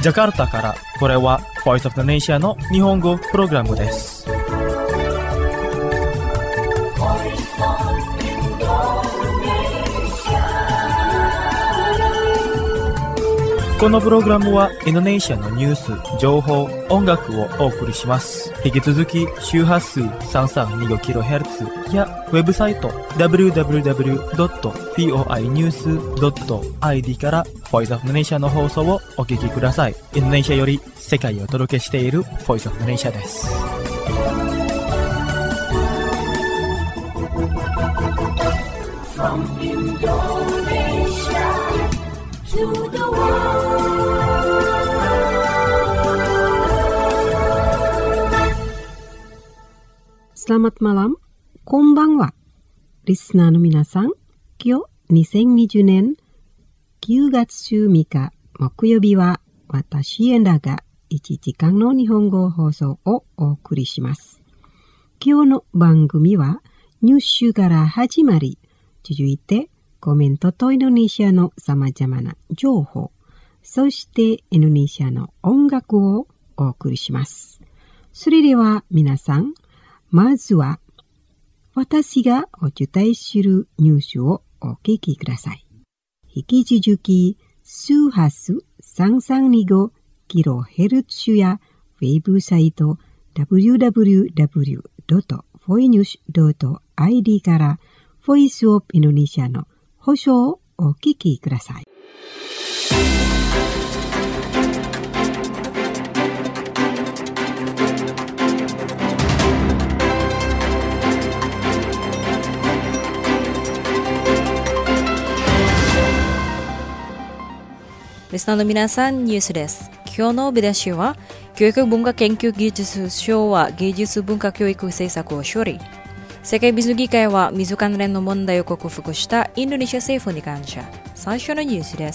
ジャカルタから、これは Voice of the Nation の日本語プログラムです。このプログラムはインドネシアのニュース、情報、音楽をお送りします。引き続き周波数 3325kHz やウェブサイト www.voinews.id から Voice of the Nation の放送をお聞きください。インドネシアより世界をお届けしている Voice of the Nation です。From Indonesia to the world. Selamat malam, こんばんは。リスナーの皆さん、今日2020年9月3日木曜日は私エンダが1時間の日本語放送をお送りします。今日の番組はニュースから始まり、続いてコメントとインドネシアの様々な情報、そしてインドネシアの音楽をお送りします。それでは皆さん、まずは私がお伝えするニュースをお聞きください。引き続き周波数 3325kHz やウェブサイト www.voinews.id からボイスオブインドネシアの放送をお聞きください。 リスナーの皆さん、ニュースです。今日の見出しは、教育文化研究技術省は芸術文化教育政策を処理。世界水議会は水関連の問題を克服したインドネシア政府に感謝。最初のニュースです。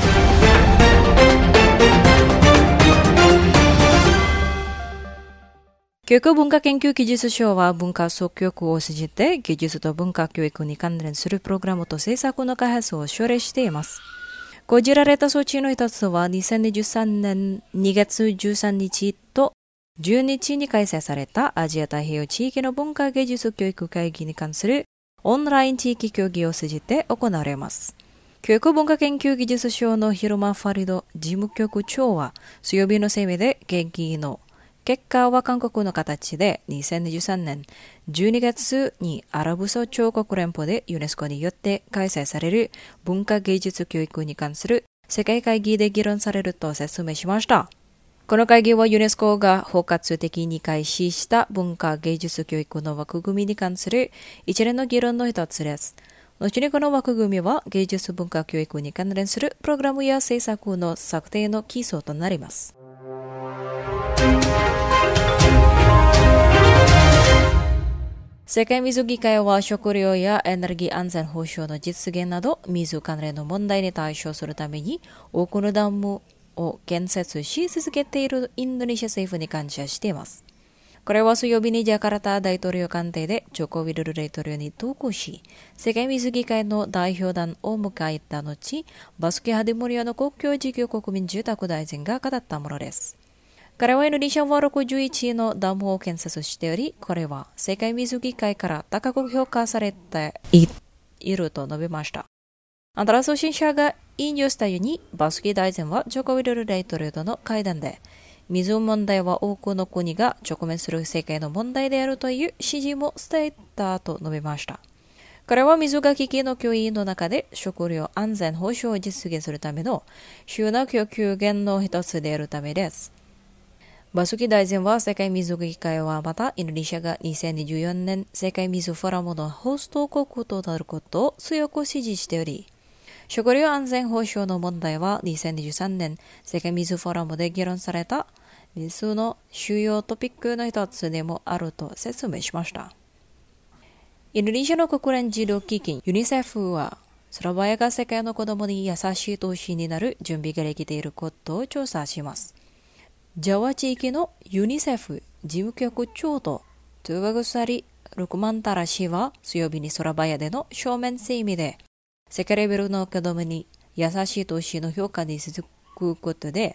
教育文化研究技術省は文化総局を通じて技術と文化教育に関連するプログラムと政策の開発を奨励しています。講じられた措置の一つは2023年2月13日と10日に開催されたアジア太平洋地域の文化芸術教育会議に関するオンライン地域協議を通じて行われます。教育文化研究技術省のヒロマ・ファリド事務局長は水曜日の声明で会議の結果は韓国の形で2023年12月にアラブ首長国連邦でユネスコによって開催される文化芸術教育に関する世界会議で議論されると説明しました。この会議はユネスコが包括的に開始した文化芸術教育の枠組みに関する一連の議論の一つです。後にこの枠組みは芸術文化教育に関連するプログラムや政策の策定の基礎となります。世界水議会は食料やエネルギー安全保障の実現など水関連の問題に対処するために多くのダムを建設し続けているインドネシア政府に感謝しています。これは水曜日にジャカルタ大統領官邸でジョコ・ウィドル大統領に同行し、世界水議会の代表団を迎えた後、バスケ・ハディモリアの公共事業国民住宅大臣が語ったものです。彼はインドネシアは61のダムを建設しており、これは世界水議会から高く評価されていると述べました。アンダラ送信者が引用したように、バスケ大臣はジョコ・ウィドル大統領との会談で、水問題は多くの国が直面する世界の問題であるという指示も伝えたと述べました。彼は水が危機の脅威の中で食料安全保障を実現するための主要な供給源の一つであるためです。バスキ大臣は世界水議会はまたインドネシアが2024年世界水フォーラムのホスト国となることを強く支持しており、食料安全保障の問題は2023年世界水フォーラムで議論された水の主要トピックの一つでもあると説明しました。インドネシアの国連児童基金ユニセフはソラバヤが世界の子供に優しい投資になる準備ができていることを調査します。ジャワ地域のユニセフ事務局長とトゥワグサリ・ルクマンタラ氏は水曜日にソラバヤでの正面声明で世界レベルの子供に優しい投資の評価に続くことで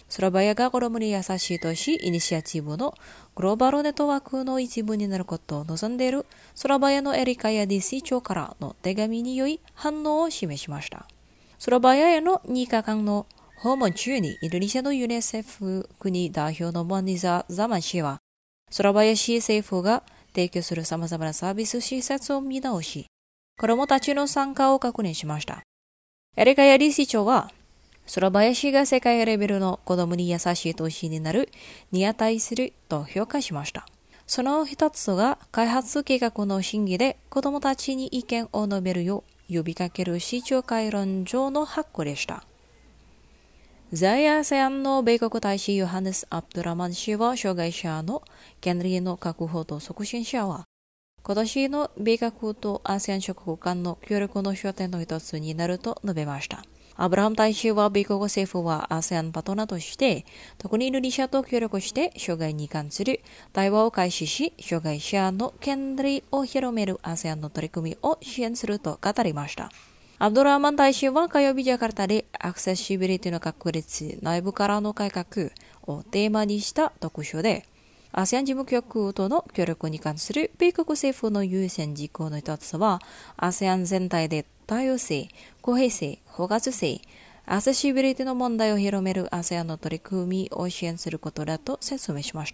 スラバヤが子供に優しいとし、イニシアチブのグローバルネットワークの一部になることを望んでいるスラバヤのエリカヤ DC 長からの手紙により反応を示しました。スラバヤへの2日間の訪問中にインドネシアのユネセフ国代表のモニザ・ザマン氏は、スラバヤ市政府が提供する様々なサービス施設を見直し、子供たちの参加を確認しました。エリカヤ DC 長は、スラバヤ市が世界レベルの子供に優しい都市になるに値すると評価しました。その一つが開発計画の審議で子供たちに意見を述べるよう呼びかける市長会論上の発行でした。在 ASEAN の米国大使ヨハネス・アブドゥラマン氏は障害者の権利の確保と促進者は今年の米国と ASEAN 諸国間の協力の焦点の一つになると述べました。アブラハム大使は米国政府は ASEAN パートナーとして特にインドネシアと協力して障害に関する対話を開始し、障害者の権利を広める ASEAN の取り組みを支援すると語りました。アブドゥラーマン大使は火曜日ジャカルタでアクセシビリティの確立、内部からの改革をテーマにした特集で、ASEAN 事務局との協力に関する米国政府の優先事項の一つは、ASEAN 全体で多様性、公平性、包括性、アクセシビリティの問題を広める ASEAN の取り組みを支援することだと説明しました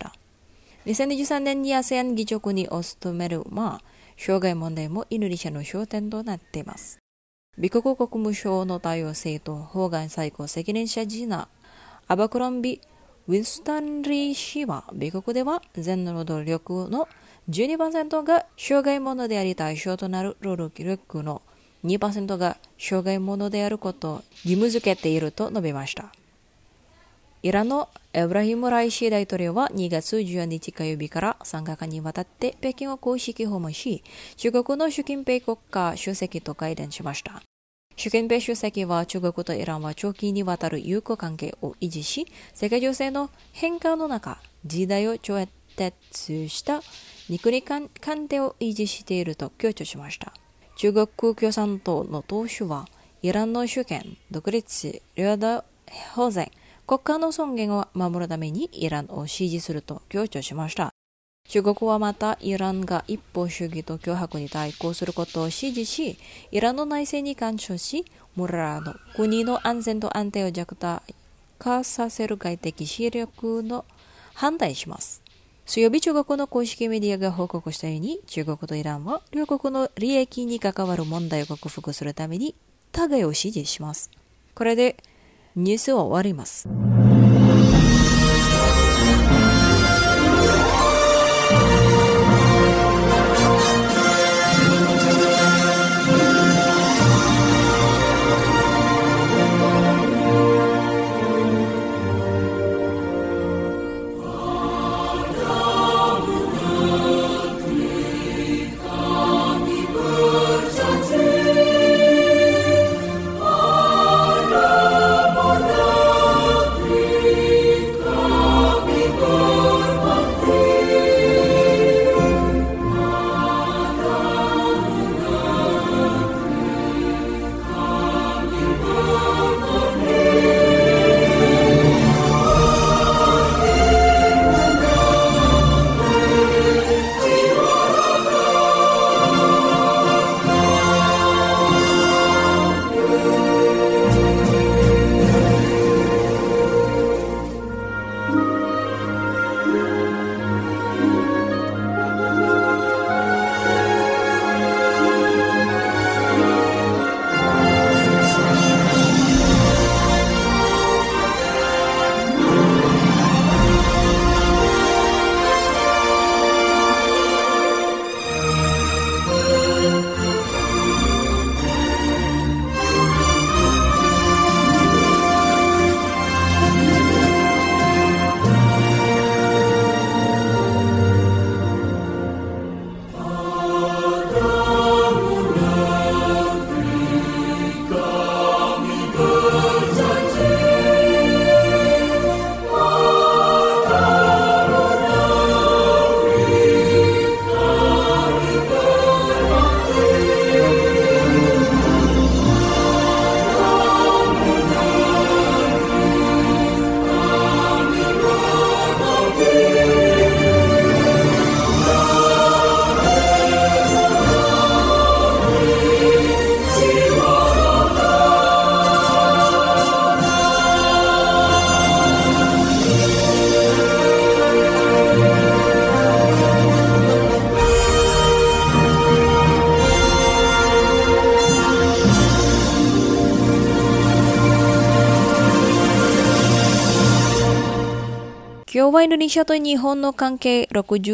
。2023年に ASEAN 議長国を務める障害問題もインドネシアの焦点となっています。米国国務省の多様性と法外最高責任者次男アバクロンビ・ウィンスタンリー氏は、米国では全労働力の 12% が障害者であり対象となる労働力の 2% が障害者であることを義務付けていると述べました。イランのエブラヒム・ライシ大統領は2月14日火曜日から3日間にわたって北京を公式訪問し、中国の習近平国家主席と会談しました。習近平主席は中国とイランは長期にわたる友好関係を維持し、世界情勢の変化の中、時代を超越した二国関係を維持していると強調しました。中国共産党の党首は、イランの主権、独立、領土保全、国家の尊厳を守るためにイランを支持すると強調しました。中国はまたイランが一方主義と脅迫に対抗することを支持し、イランの内政に干渉し、モラの国の安全と安定を弱体化させる外的勢力の反対します。水曜日、中国の公式メディアが報告したように、中国とイランは両国の利益に関わる問題を克服するために互いを支持します。これでニュースを終わります。 はインドネシアと日本の関係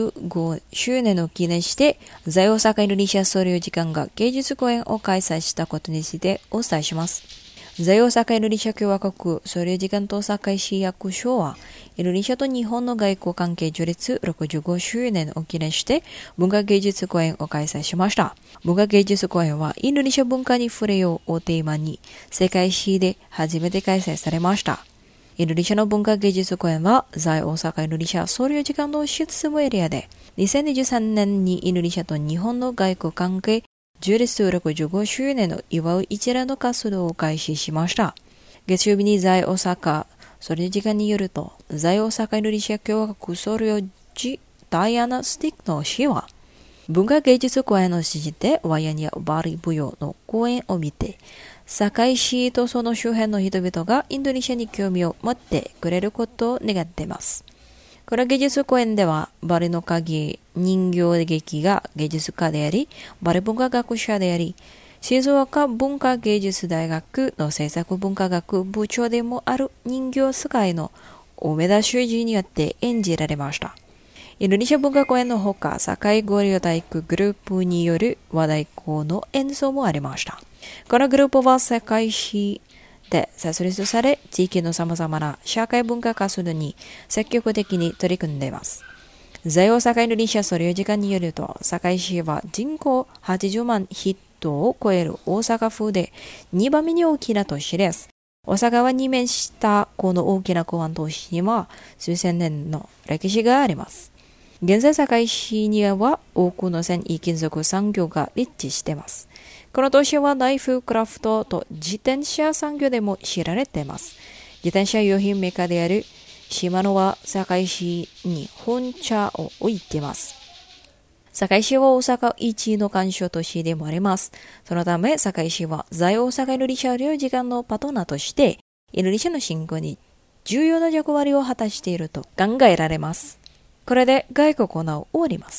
65周年を記念して、在大阪インドネシア総領事館が芸術公演を開催したことについてお伝えします。在大阪インドネシア共和国総領事館と堺市役所は、インドネシアと日本の外交関係樹立65周年を記念して文化芸術公演を開催しました。文化芸術公演はインドネシア文化に触れようをテーマに世界史で初めて開催されました。インドネシアの文化芸術公演は在大阪インドネシア総領事館の執務エリアで2023年にインドネシアと日本の外交関係樹立65周年を祝う一連の活動を開始しました。月曜日に在大阪総領事館によると、在大阪インドネシア共和国総領事ダイアナ・スティックの氏は、文化芸術公演を通じてワヤニア・バリ舞踊の公演を見て、堺市とその周辺の人々がインドネシアに興味を持ってくれることを願っています。この芸術公演では、バリの影人形劇が芸術家であり、バリ文化学者であり、静岡文化芸術大学の制作文化学部長でもある人形使いの梅田修二によって演じられました。インドネシア文化公演のほか、堺ゴリラ体育グループによる和太鼓の演奏もありました。このグループは堺市で設立され、地域の様々な社会文化活動に積極的に取り組んでいます。在大阪インドネシア総領事館によると、堺市は人口80万人を超える大阪府で2番目に大きな都市です。大阪湾に面したこの大きな港湾都市には数千年の歴史があります。現在堺市には多くの繊維金属産業が立地しています。この都市はナイフクラフトと自転車産業でも知られています。自転車用品メーカーであるシマノは堺市に本社を置いています。堺市は大阪一の干渉都市でもあります。そのため、堺市は在大阪インドネシア領事館のパートナーとして、インドネシアの振興に重要な役割を果たしていると考えられます。これで外国コーナーを終わります。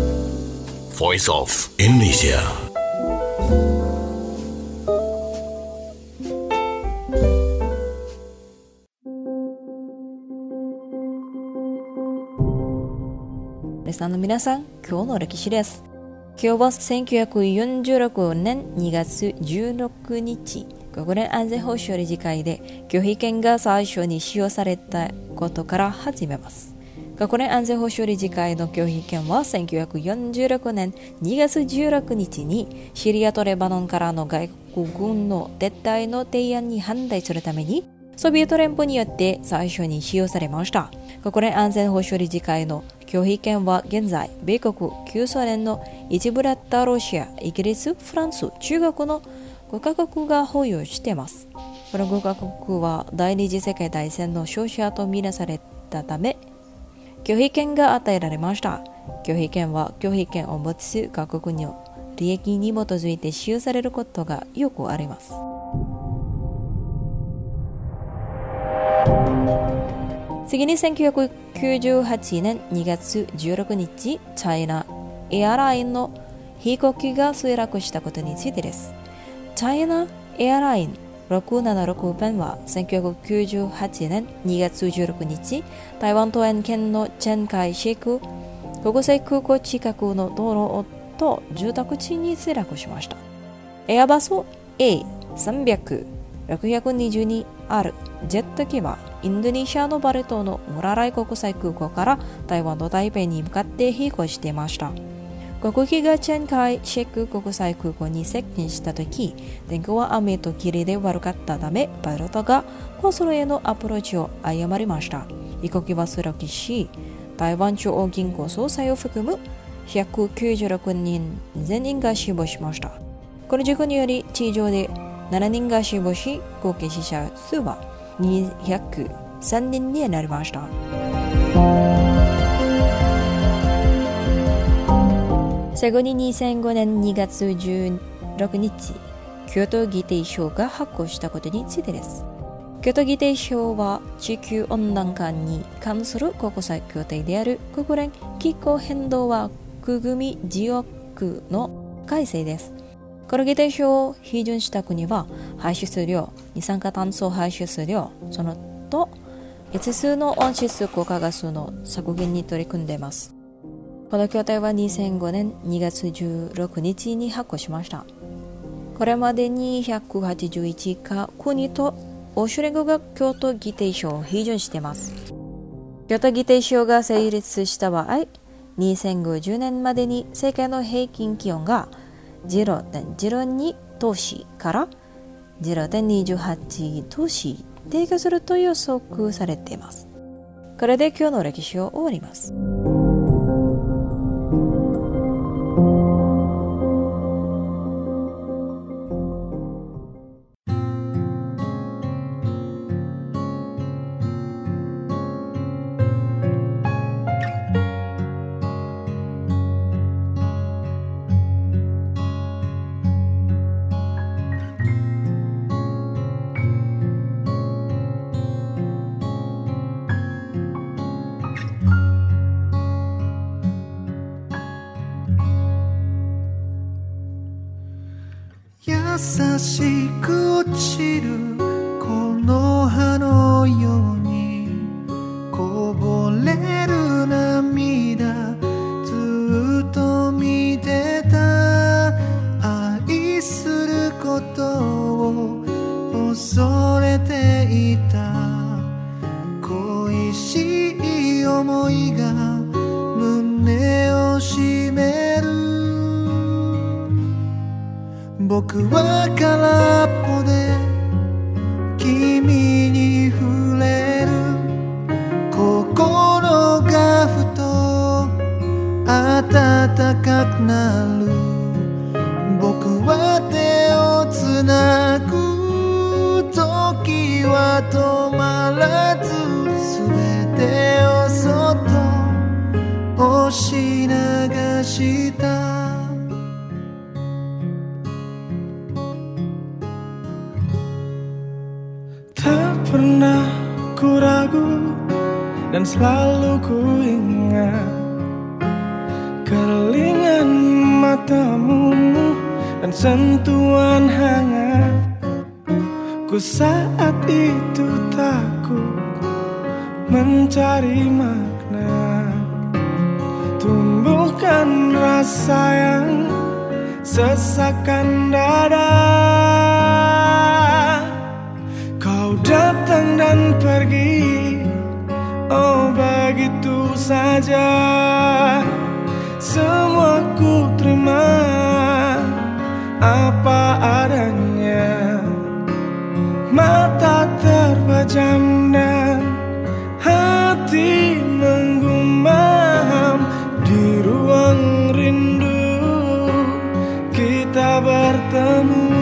Voice of Indonesia。 リスナーの皆さん、今日の歴史です。今日は1946年2月16日、国連安全保障理事会で拒否権が最初に使用されたことから始めます。国連安全保障理事会の拒否権は1946年2月16日にシリアとレバノンからの外国軍の撤退の提案に反対するためにソビエト連邦によって最初に使用されました。国連安全保障理事会の拒否権は現在、米国、旧ソ連の一部だったロシア、イギリス、フランス、中国の5カ国が保有しています。この5カ国は第二次世界大戦の勝者とみなされたため、拒否権が与えられました。拒否権は拒否権を持つ各国の利益に基づいて使用されることがよくあります。次に1998年2月16日、チャイナエアラインの飛行機が墜落したことについてです。チャイナエアライン676便は1998年2月16日、台湾桃園県のチェンカイ市区国際空港近くの道路と住宅地に墜落しました。エアバス A300、622 あるジェット機はインドネシアのバリ島のムラライ国際空港から台湾の台北に向かって飛行していました。航空機がチェンカイシェク国際空港に接近したとき、天候は雨と霧で悪かったため、パイロットがコース路へのアプローチを誤りました。飛行機は墜落し、台湾中央銀行総裁を含む196人全員が死亡しました。この事故により地上で7人が死亡し、合計死者数は203人になりました。最後に2005年2月16日、京都議定書が発行したことについてです。京都議定書は地球温暖化に関する国際協定である国連気候変動枠組条約の改正です。この議定書を批准した国は排出量、二酸化炭素排出量、そのと 5つの温室効果ガスの削減に取り組んでいます。この協定は2005年2月16日に発効しました。これまでに181カ国と欧州連合が京都議定書を批准しています。京都議定書が成立した場合、2050年までに世界の平均気温が 0.02 都市から 0.28 都市低下すると予測されています。これで今日の歴史を終わります。 優しく落ちるこの葉のようにこぼれる涙ずっと見てた。愛することを恐れていた。恋しい思いが胸を締める。僕は空っぽで君に触れる。心がふと暖かくなる。僕は手をつなぐ。時は止まらず全てをそっと押し流した。Tak pernah ku ragu dan selalu ku ingat keringan matamu dan sentuhan hangat. Ku saat itu takut mencari makna. Tumbuhkan rasa yang sesakkan dada. Datang dan pergi, oh begitu saja. Semua ku terima apa adanya. Mata terpejam dan hati menggumam. Di ruang rindu kita bertemu.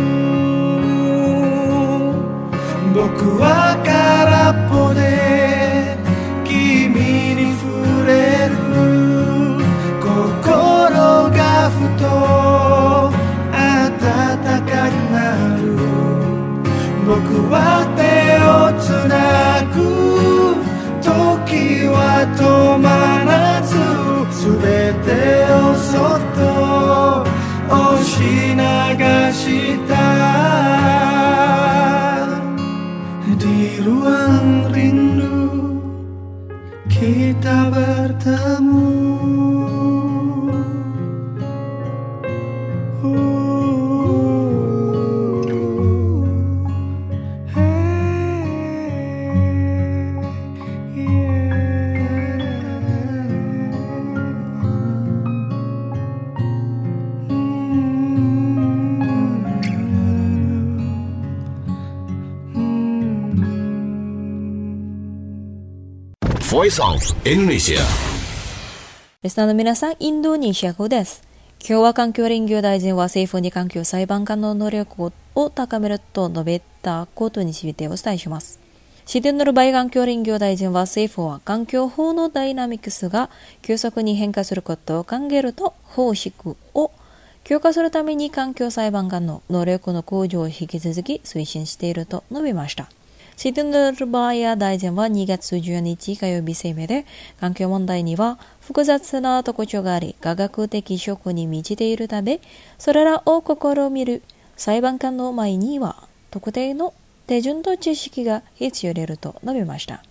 僕は空っぽで君に触れる。心がふと暖かくなる。僕は手をつなぐ。時は止まらず全てをそっと押し流した。Di ruang rindu kita bertemu. Voice of Indonesia。 リスナーの皆さん、インドネシア語です。今日は環境林業大臣は政府に環境裁判官の能力を高めると述べたことについてお伝えします。シディンのルバイ環境林業大臣は政府は環境法のダイナミクスが急速に変化することを考えると方式を強化するために環境裁判官の能力の向上を引き続き推進していると述べました。シディンのルバイ大臣は2月10日火曜日声明で、環境問題には複雑な特徴があり、科学的色に満ちているため、それらを試みる裁判官の前には特定の手順と知識が必要であると述べました。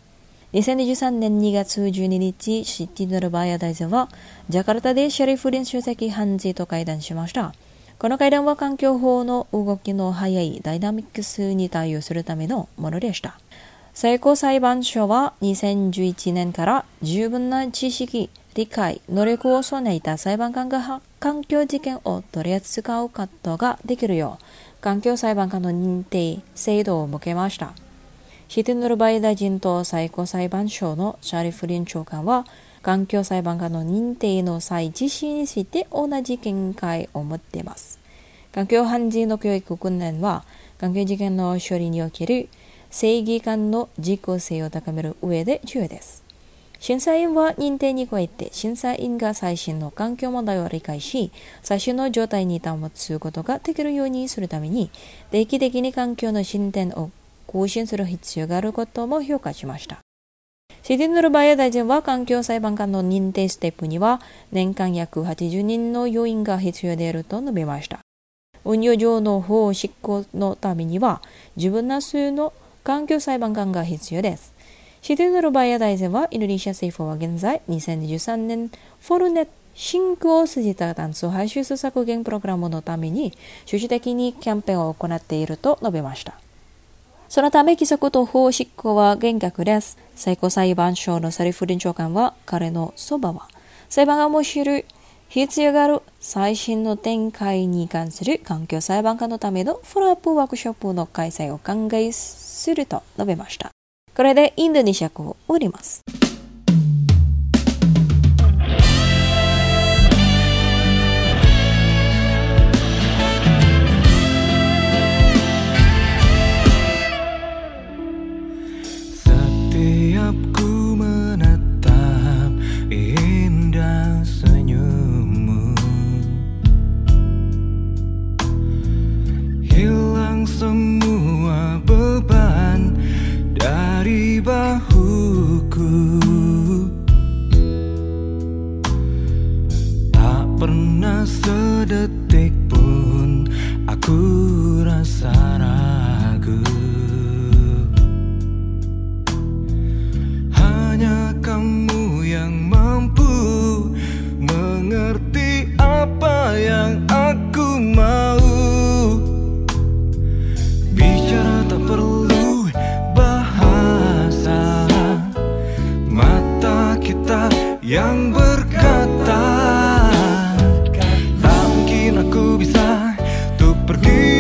2023年2月12日、シティヌルバーヤ大臣は、ジャカルタでシャリフリン主席判事と会談しました。この会談は環境法の動きの速いダイナミックスに対応するためのものでした。最高裁判所は2011年から十分な知識、理解、能力を備えた裁判官が環境事件を取り扱うことができるよう、環境裁判官の認定制度を設けました。シティヌルバイ大臣と最高裁判所のシャリフリン長官は、環境裁判官の認定の際実施について同じ見解を持っています。環境判事の教育訓練は、環境事件の処理における正義感の実効性を高める上で重要です。審査員は認定に加えて、審査員が最新の環境問題を理解し、最新の状態に保つことができるようにするために、定期的に環境の進展を更新する必要があることも評価しました。シティヌルバーヤ大臣は環境裁判官の認定ステップには年間約80人の要員が必要であると述べました。運用上の法執行のためには十分な数の環境裁判官が必要です。シティヌルバーヤ大臣はインドネシア政府は現在2023年フォルネットシンクを通じた炭素排出削減プログラムのために主主的にキャンペーンを行っていると述べました。そのため規則と法執行は厳格です。最高裁判所のサリフリン長官は、彼のそばは裁判官も知る必要がある最新の展開に関する環境裁判官のためのフォローアップワークショップの開催を考えすると述べました。これでインドネシア語を終わります。 Ku menatap indah senyummu, hilang semua beban dari bahuku. Tak pernah sedetik pun aku rasa ragu. Hanya kamu yang mampu mengerti apa yang aku mau. Bicara tak perlu bahasa, mata kita yang berkata. Tak mungkin aku bisa untuk pergi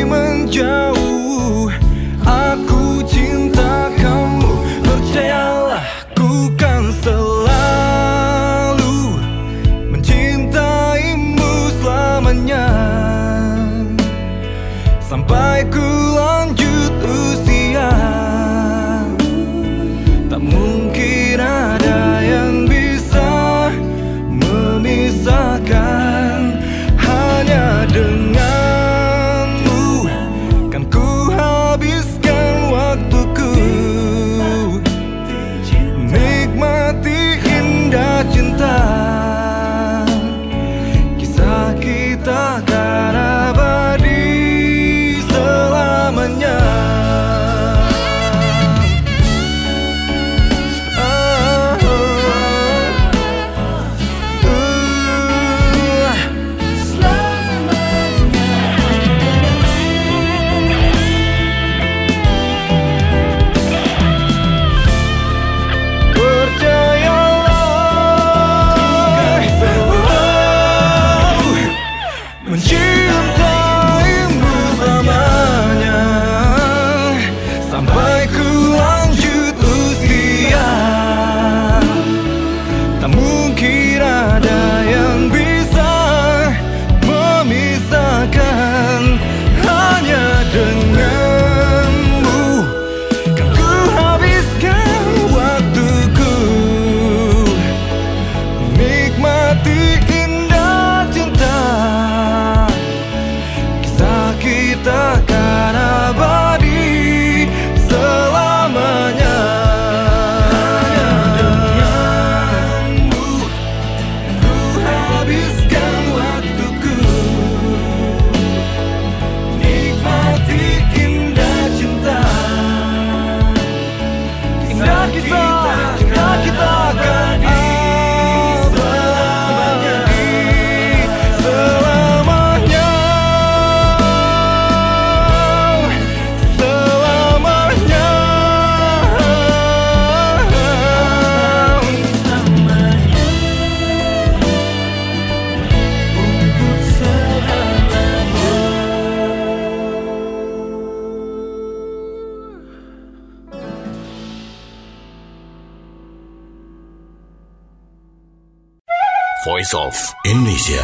Voice of Indonesia.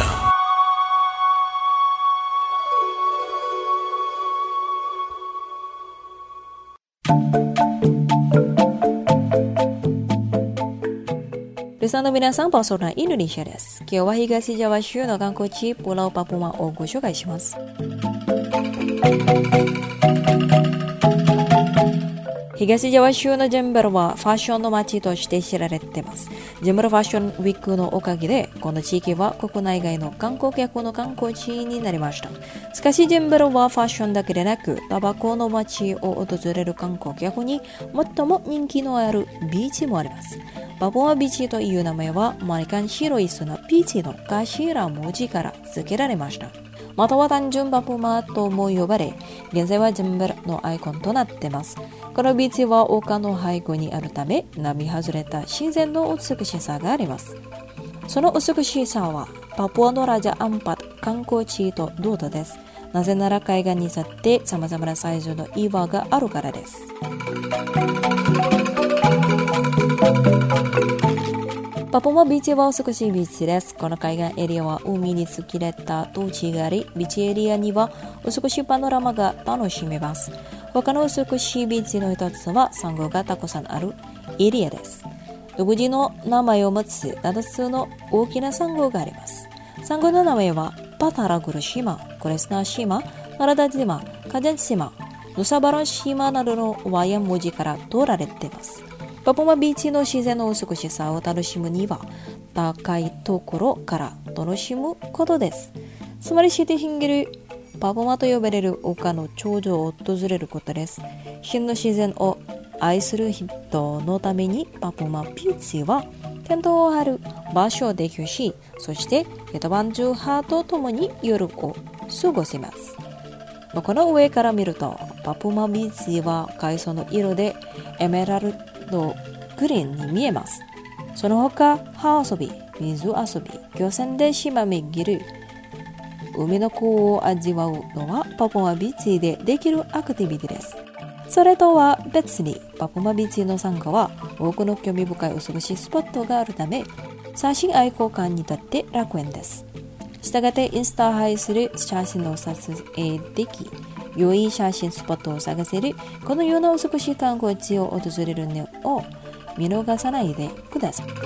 Listenerの皆さん、パーソナインドネシアです。今日は東ジャワ州の観光地、プラウパプマをご紹介します。東ジャワ州のジェンベルはファッションの街として知られています。ジェンベルファッションウィークのおかげで、この地域は国内外の観光客の観光地になりました。しかしジェンベルはファッションだけでなく、タバコの街を訪れる観光客に最も人気のあるビーチもあります。パプアビーチという名前はマリカン白い砂ビーチの頭文字から付けられました。または単純パプマとも呼ばれ、現在はジェンベルのアイコンとなっています。このビーチは丘の背後にあるため、並外れた自然の美しさがあります。その美しさはパプアのラジャアンパト観光地と同等です。なぜなら海岸に沿って様々なサイズの岩があるからです。パプマビーチは美しいビーチです。この海岸エリアは海に突き出た土地があり、ビーチエリアには美しいパノラマが楽しめます。他の美しいビーチの一つはサンゴがたくさんあるエリアです。独自の名前を持つ7つの大きなサンゴがあります。サンゴの名前はパタラグル島、クレスナ島、ナラダ島、カジャン島、ヌサバラン島などの和や文字から取られています。パプマビーチの自然の美しさを楽しむには、高いところから楽しむことです。つまりシティヒンゲルパプマと呼ばれる丘の頂上を訪れることです。真の自然を愛する人のためにパプマビーチはテントを張る場所を提供し、そして一晩中ハートと共に夜を過ごせます。この上から見ると、パプマビーチは海藻の色でエメラルドグリーンに見えます。その他、葉遊び、水遊び、漁船で島巡る、海の子を味わうのはパプマビーチでできるアクティビティです。それとは別に、パプマビーチの参加は多くの興味深い美しいスポットがあるため、写真愛好家にとって楽園です。したがってインスタ映えする写真を撮影でき、良い写真スポットを探せるこのような美しい観光地を訪れるのを見逃さないでください。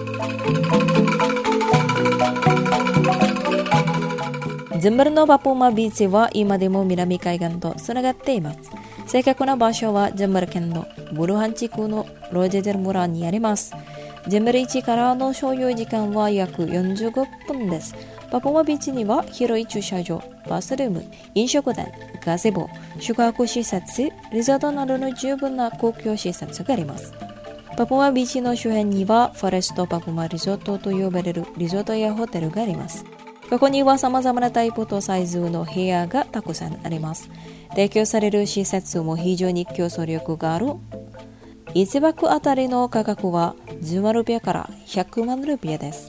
ジェンベルのパプマビーチは今でも南海岸とつながっています。正確な場所はジェンベル県のブルハン地区のロジェデル村にあります。ジェンベル市からの所要時間は約45分です。パプマビーチには広い駐車場、バスルーム、飲食店、ガゼボ、宿泊施設、リゾートなどの十分な公共施設があります。パプマビーチの周辺にはフォレストパプマリゾートと呼ばれるリゾートやホテルがあります。ここには様々なタイプとサイズの部屋がたくさんあります。提供される施設も非常に競争力がある。1泊あたりの価格は10万ルピアから100万ルピアです。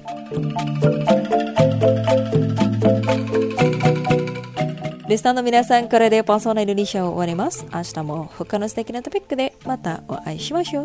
リスナーの皆さん、これでパーソナルリシャを終わります。明日も他の素敵なトピックでまたお会いしましょう。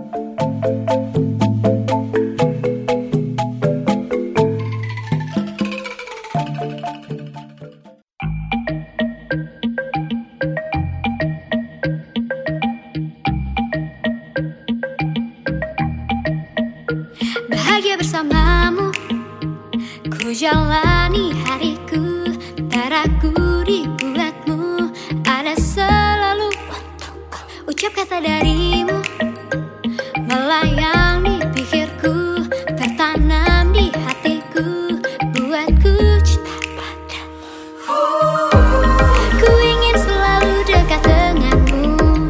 Bahagia bersamamu, ku jalani hariku, tak ragu dibuatmu, ada selalu ucap kata darimu, melayang di pikirku, tertanam di hatiku, buatku cinta padamu. Ku ingin selalu dekat denganmu,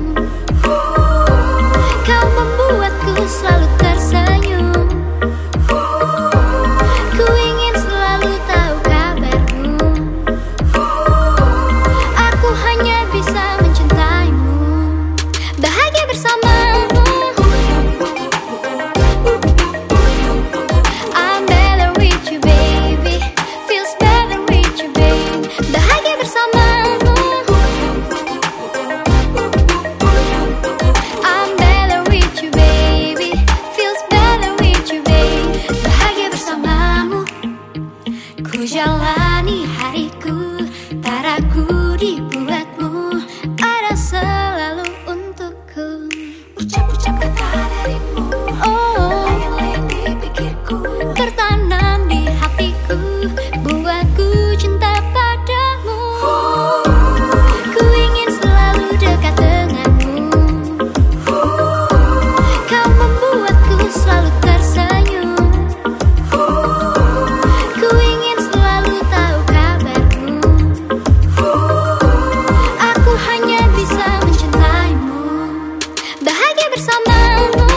kau membuatku selalu tersenyum. Ku ingin selalu menemani hariku, taraku dibuatmu ada selalu untukku. Ucap-ucap kata darimu, layang-layang di pikirku, tertanam di hatiku, buatku cinta padamu. Ku ingin selalu dekat denganmu, kau membuatku selalu tersenyum. Ku ingin selalu tahu kabarmu, aku hanya bisa mencintaimu, bahagia bersamamu.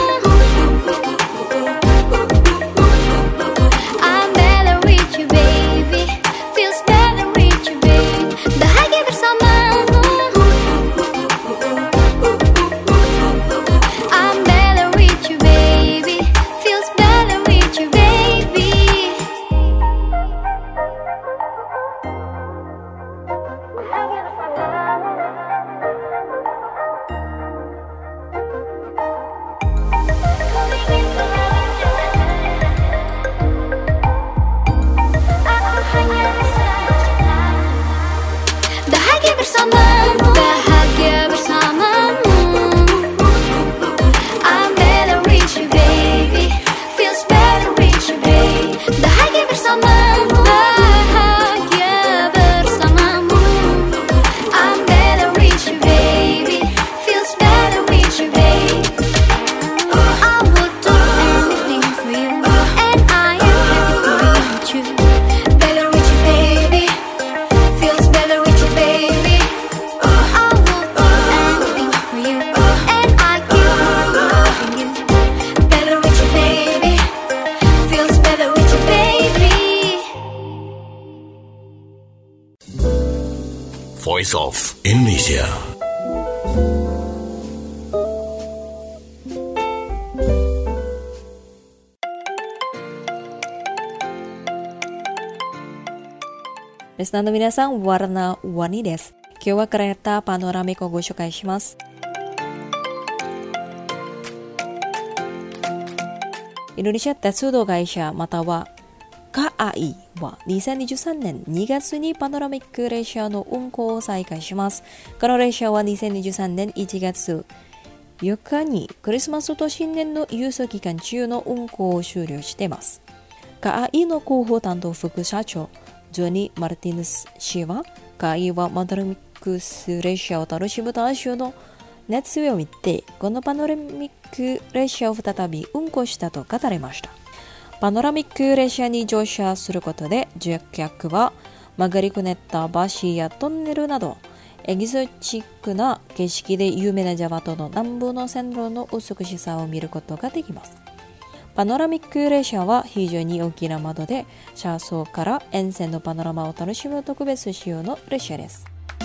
I'm better with you baby, feels better with you baby, bahagia bersamamu. I'm better with you baby, feels better with you baby. Bahagia bersamamu, bahagia bersamamu. I'm better with you baby, feels better with you baby, bahagia bersamamu, bahagia bersamamu. I'm better with you baby, feels better with you baby. I would do anything for you, and I am happy to be with you. Better with you baby, feels better with you baby. I will do anything for you, and I keep loving you. Better with you baby, feels better with you baby. Voice of Indonesia. Listenerの皆さん、warna-warniです。今日はkereta panoramikをご紹介します。インドネシア鉄道会社または KAI は2023年2月にパノラミック列車の運行を再開します。この列車は2023年1月4日にクリスマスと新年の融通期間中の運行を終了しています。KAI の広報担当副社長ジョニー・マルティヌス氏は、KAI はパノラミック列車を楽しむ大衆の熱意を見て、このパノラミック列車を再び運行したと語りました。パノラミック列車に乗車することで、乗客は曲がりくねった橋やトンネルなど、エキゾチックな景色で有名なジャワ島の南部の線路の美しさを見ることができます。パノラミック列車は非常に大きな窓で、車窓から沿線のパノラマを楽しむ特別仕様の列車です。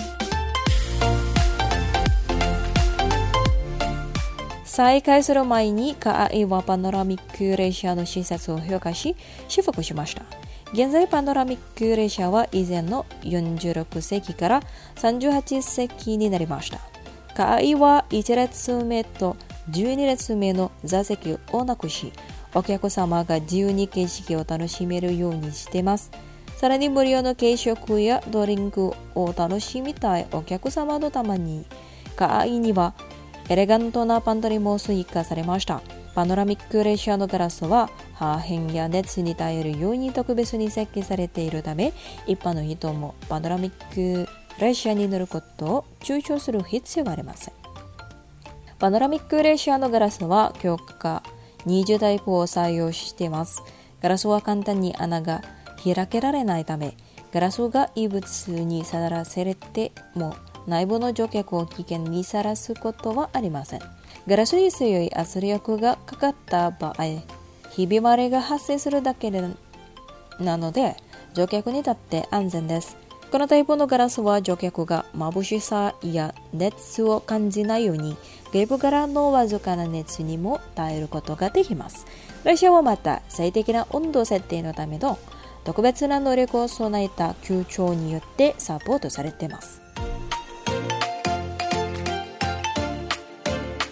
再開する前に KAI はパノラミック列車の施設を評価し、祝福しました。現在パノラミック列車は以前の46席から38席になりました。KAI は1列目と12列目の座席をなくし、お客様が自由に景色を楽しめるようにしています。さらに無料の軽食やドリンクを楽しみたいお客様のために、KAI にはエレガントなパントリーも追加されました。パノラミック列車のガラスは破片や熱に耐えるように特別に設計されているため、一般の人もパノラミック列車に乗ることを躊躇する必要がありません。パノラミック列車のガラスは強化20タイプを採用しています。ガラスは簡単に穴が開けられないため、ガラスが異物にさらされても内部の乗客を危険にさらすことはありません。ガラスに強い圧力がかかった場合、ひび割れが発生するだけなので、乗客にとって安全です。このタイプのガラスは乗客が眩しさや熱を感じないように、外部からのわずかな熱にも耐えることができます。列車はまた最適な温度設定のための特別な能力を備えた空調によってサポートされています。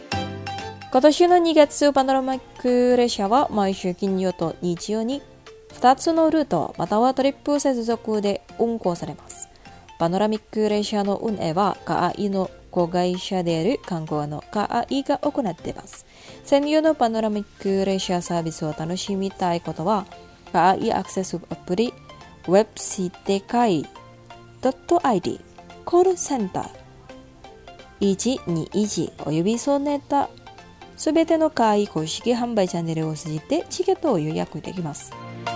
今年の2月、パノラミック列車は毎週金曜と日曜に 2つのルートまたはトリップ接続で運行されます。パノラミック列車の運営はカアイの子会社である観光のカアイが行っています。専用のパノラミック列車サービスを楽しみたいことは、カアイアクセスアプリ、ウェブシテカイ .id、コールセンター121およびその他すべてのカアイ公式販売チャンネルを通じてチケットを予約できます。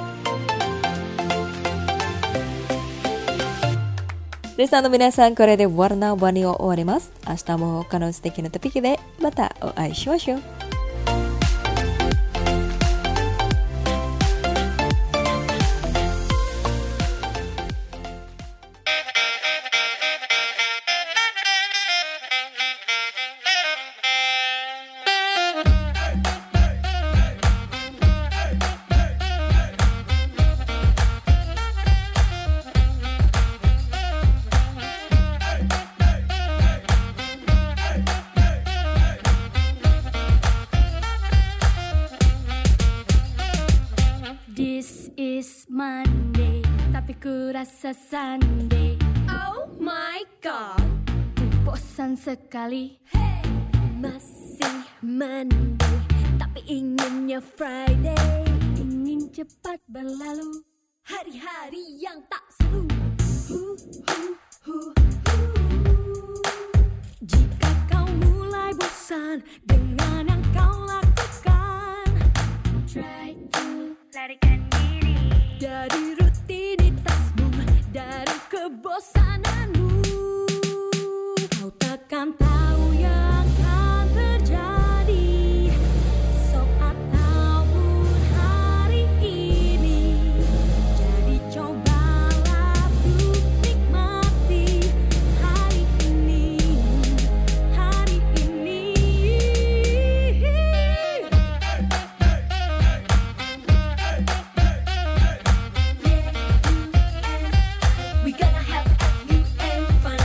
リスナーの皆さん、これでワルナーバニを終わります。明日も他の素敵なトピックでまたお会いしましょう。 This is Monday, tapi ku rasa Sunday. Oh my God, bosan sekali. Hey. Masih Monday, tapi inginnya Friday. Ingin cepat berlalu, hari-hari yang tak seru. Jika kau mulai bosan dengan yang kau lakukan, try to larikan diri dari rutinitasmu, dari kebosananmu. Kau takkan tahu yang akan terjadi esok ataupun hari ini. Jadi cobalah untuk nikmati hari ini, hari ini. We gonna have fun and fun.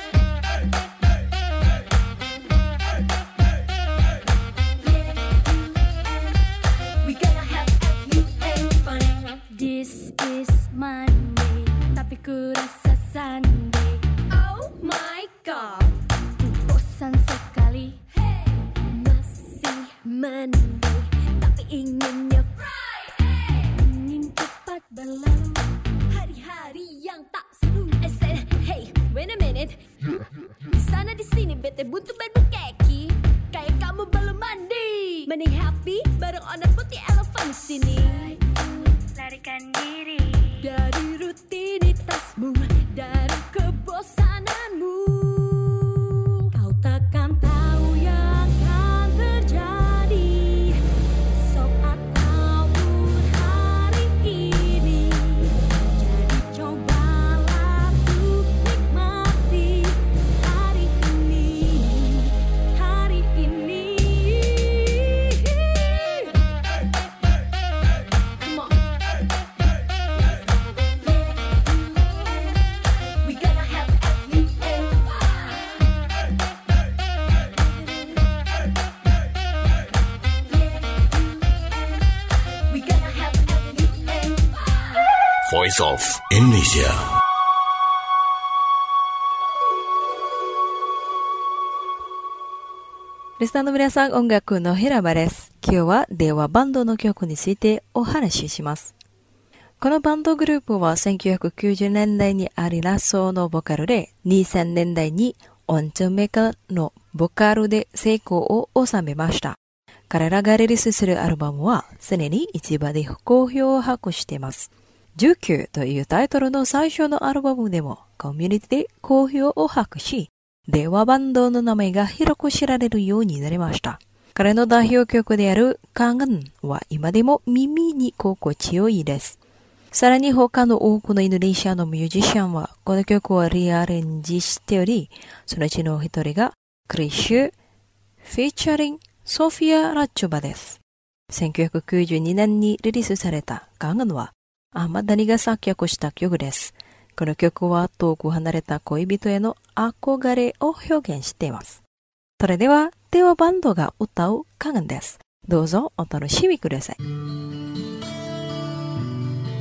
We gonna have fun and fun. This is Monday, tapi ku rasa Sunday. Oh my God, bosan sekali. Hey. Masih Monday, tapi inginnya Friday. Ingin cepat berlalu, hari-hari yang tak seru. I said, hey, wait a minute. Di sana di sini bete butuh berbekeki. Kayak kamu belum mandi. Mending happy bareng owner putih elephant di sini. Larikan diri dari rutinitasmu, dari kebosananmu. Kau takkan tahu yang akan terjadi esok ataupun hari ini. Jadi cobalah untuk nikmati hari ini, hari ini. Come on. We gonna have fun and fun. We gonna have fun and fun. Voice of Indonesia. リスナーの皆さん、音楽の平場です。今日は令和バンドの曲についてお話しします。このバンドグループは1990年代にありラソーのボカルで、2000年代にオンチョメカのボカルで成功を収めました。彼らがリリースするアルバムは常に市場で好評を博しています。19というタイトルの最初のアルバムでもコミュニティで好評を博し、令和バンドの名前が広く知られるようになりました。彼の代表曲であるカンガンは今でも耳に心地よいです。さらに他の多くのインドネシアのミュージシャンはこの曲をリアレンジしており、そのうちの一人がクリッシュ、フィーチャリングソフィア・ラッチョバです。1992年にリリースされたカンガンはアマダニが作曲した曲です。この曲は遠く離れた恋人への憧れを表現しています。それでは、令和バンドが歌うカンガンです。どうぞお楽しみください。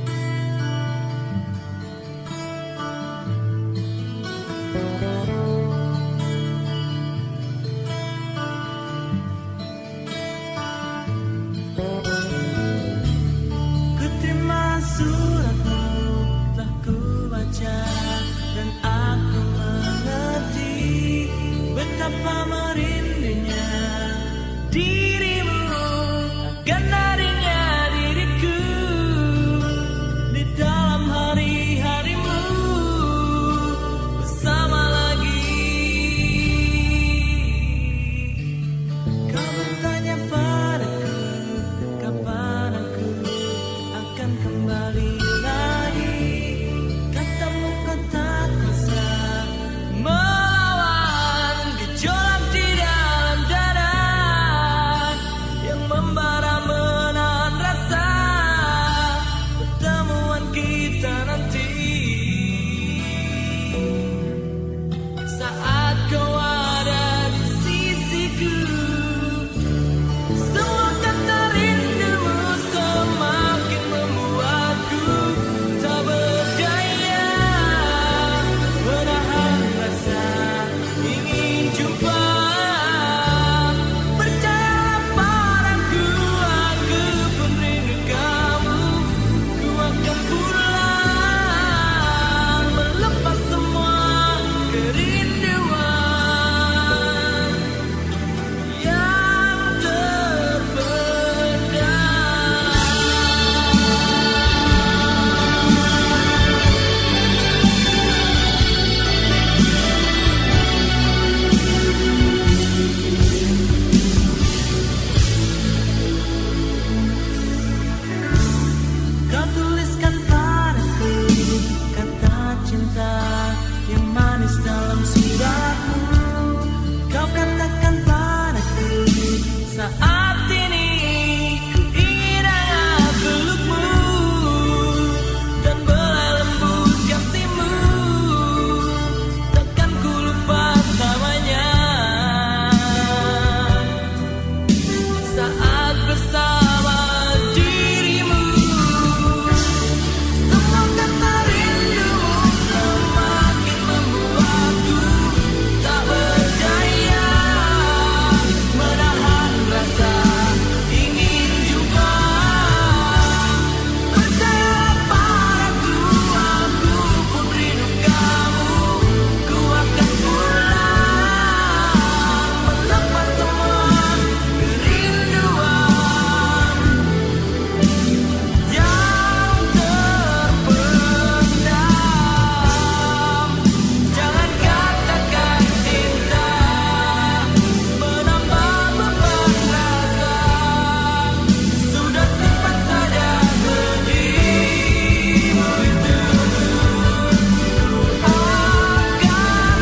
manis dalam suratmu. Kau katakan padaku, saat ini ku ingin hangat pelukmu dan belai lembut kasihmu. Takkan ku lupa selamanya saat bersama dirimu. Semua kata rindumu semakin membuatku tak berdaya menahan rasa ingin jumpa. Percayalah padaku, aku pun rindu kamu. Ku akan pulang melepas semua kerinduan yang terpendam. Jangan katakan cinta menambah beban rasa. Sudah simpan saja sedihmu itu. Ku akan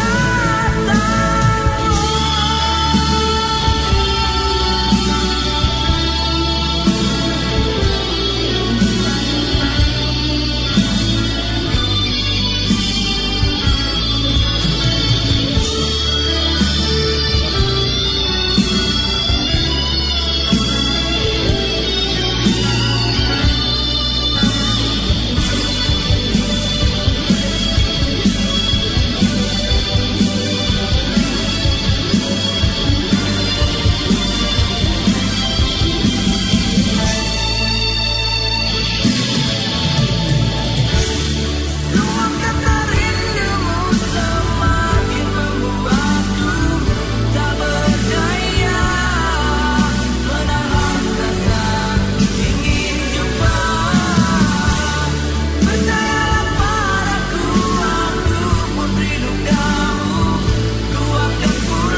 semua kata rindumu semakin membuatku tak berdaya menahan rasa ingin jumpa. Percayalah padaku, aku pun rindu kamu. Ku akan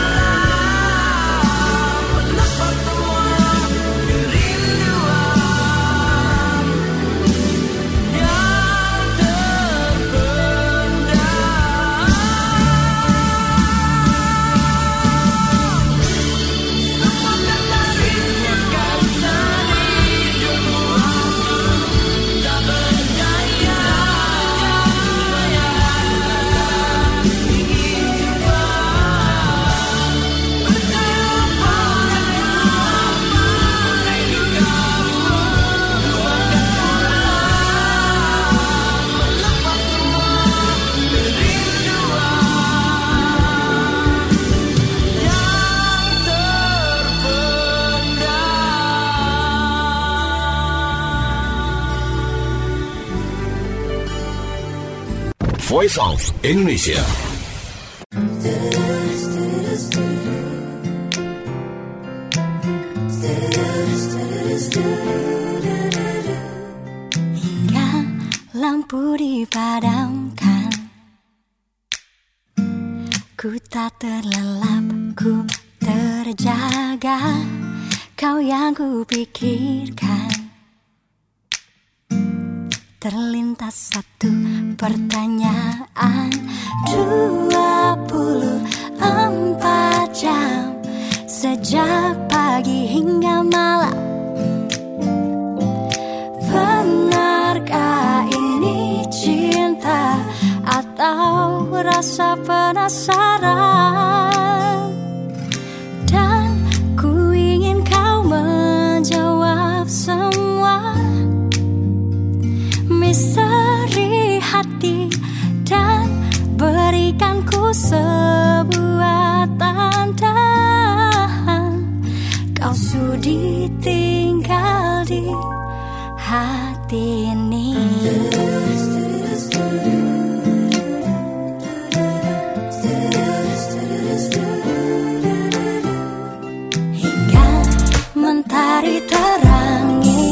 pulang melepas semua kerinduan yang terpendam. Semua kata rindumu aku tak berdaya ingin jumpa. Percayalah padaku, aku rindu kamu. Ku akan pulang melepas semua kerinduan yang terpendam. Voice of Indonesia. Hingga lampu dipadamkan, ku tak terlelap, ku terjaga. Kau yang ku pikirkan. Terlintas satu pertanyaan, 24 jam sejak pagi hingga malam. Benarkah ini cinta atau rasa penasaran? Dan ku ingin kau menjawab semua misteri hati dan berikan ku sebuah tanda kau sudi tinggal di hati ini. Hingga mentari terangi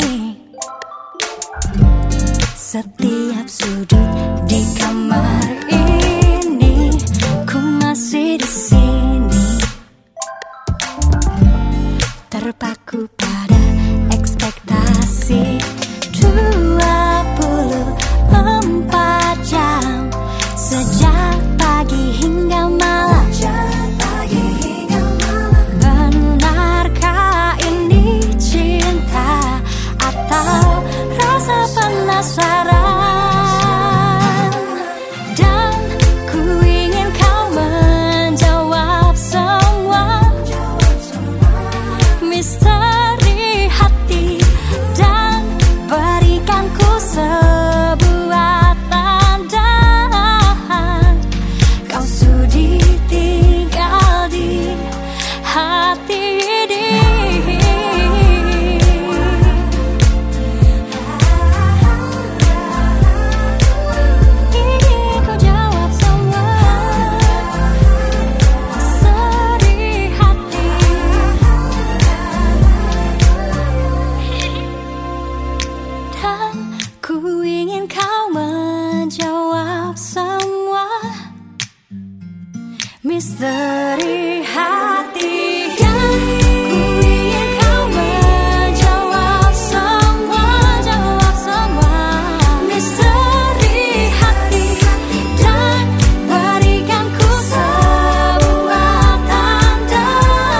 setiap sudut di kamar ini, ku masih di sini, terpaku pada ekspektasi. 24 misteri hati. Dan ku ingin kau menjawab semua, jawab semua misteri hati. Dan berikan ku sebuah tanda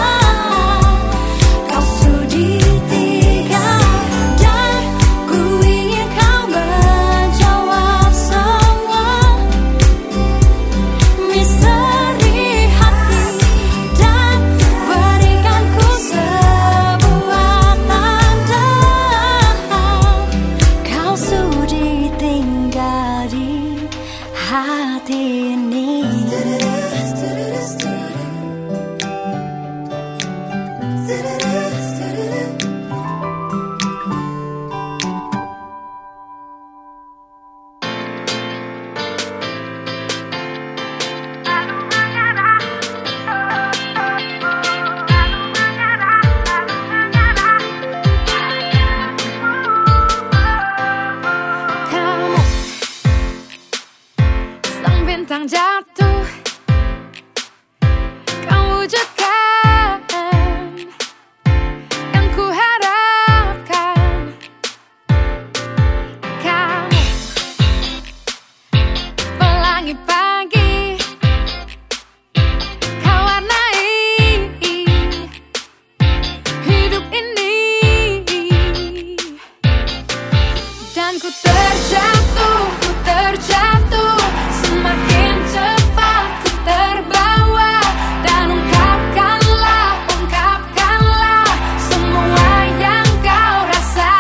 kau sudi tinggal. Dan ku ingin kau menjawab semua misteri hati. Dan berikan ku sebuah tanda kau sudi tinggal di hati ini. Kamu sang bintang jatuh, kau wujudkan yang ku harapkan. Kamu pelangi pagi, kau warnai hidup ini. Dan ku terjatuh, semakin cepat ku terbawa. Dan ungkapkanlah semua yang kau rasa.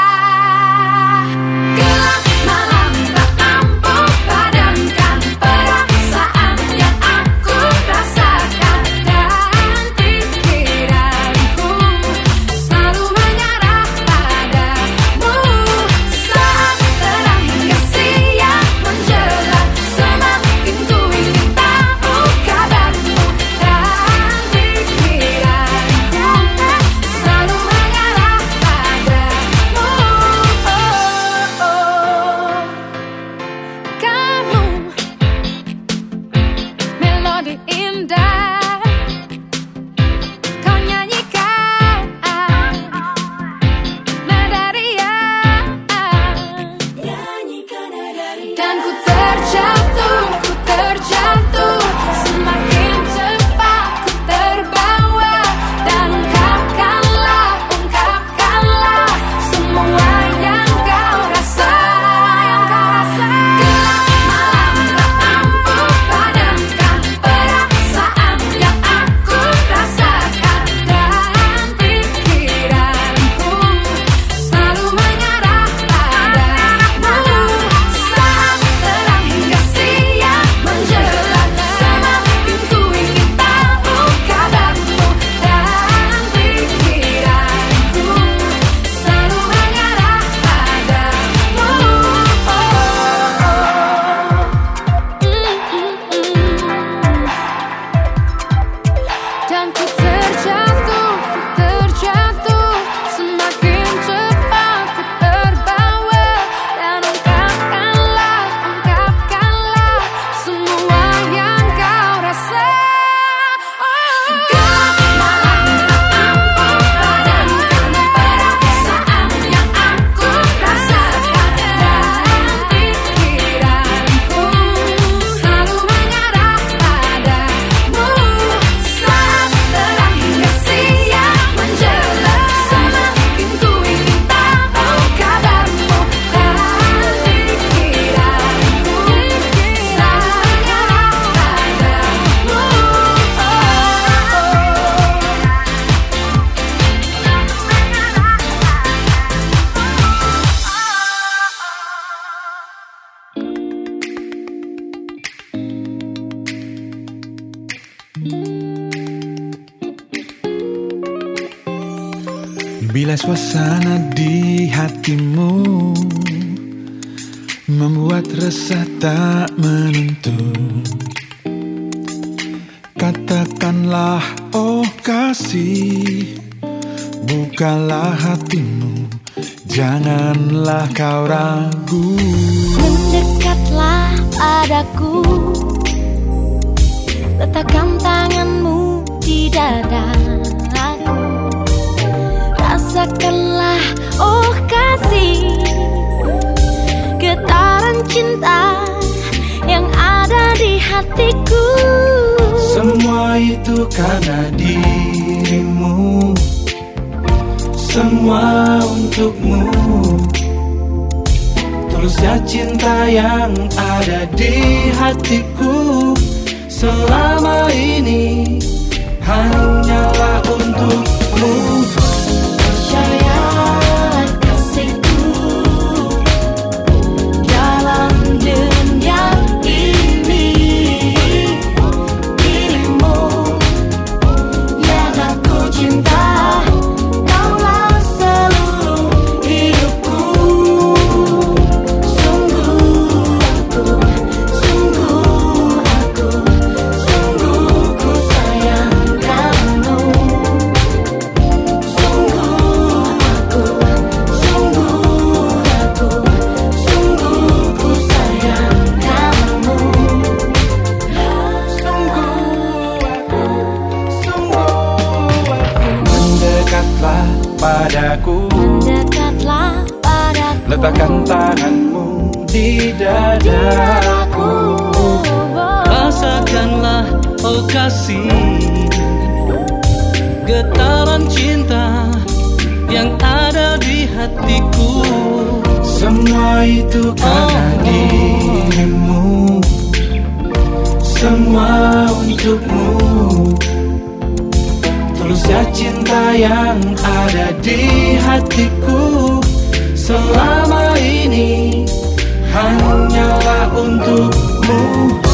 Gelap malam tak mampu padamkan perasaan yang aku rasakan. Dan pikiranku selalu mengarah padamu. Saat terang hingga siang menjelang, semakin ku ingin tahu kabarmu. Dan pikiranku selalu mengarah padamu. Kamu melodi indah, kau nyanyikan nada riang. Dan ku terjatuh, semakin cepat ku terbawa. Dan ungkapkanlah semua yang kau rasa. Gelap malam tak mampu padamkan perasaan yang aku rasakan. Dan pikiranku selalu mengarah padamu. Saat terang hingga siang menjelang, semakin ku ingin tahu kabarmu. Dan pikiranku selalu mengarah padamu. Dan ku terjatuh, semakin cepat ku terbawa. Dan ungkapkanlah semua yang kau rasa. Gelap malam tak mampu padamkan perasaan yang aku rasakan. Dan pikiranku selalu mengarah padamu. Saat terang hingga siang menjelang, semakin ku ingin tahu kabarmu. Dan pikiranku selalu mengarah padamu. Bila suasana di hatimu membuat resah tak menentu, katakanlah oh kasih, bukalah hatimu, janganlah kau ragu. Mendekatlah padaku, letakkan tanganmu di dadaku. Rasakanlah, oh kasih, getaran cinta yang ada di hatiku. Semua itu karena dirimu, semua untukmu. Tulusnya cinta yang ada di hatiku selama ini hanyalah untukmu. Percayalah kasihku, dalam dunia ini dirimu yang aku cinta. Kaulah seluruh hidupku. Sungguh ku sayang kamu. Mendekatlah padaku, letakkan tanganmu di dadaku. Rasakanlah, oh kasih, getaran cinta yang ada di hatiku. Semua itu karena dirimu, semua untukmu. Tulusnya cinta yang ada di hatiku selama ini hanyalah untukmu.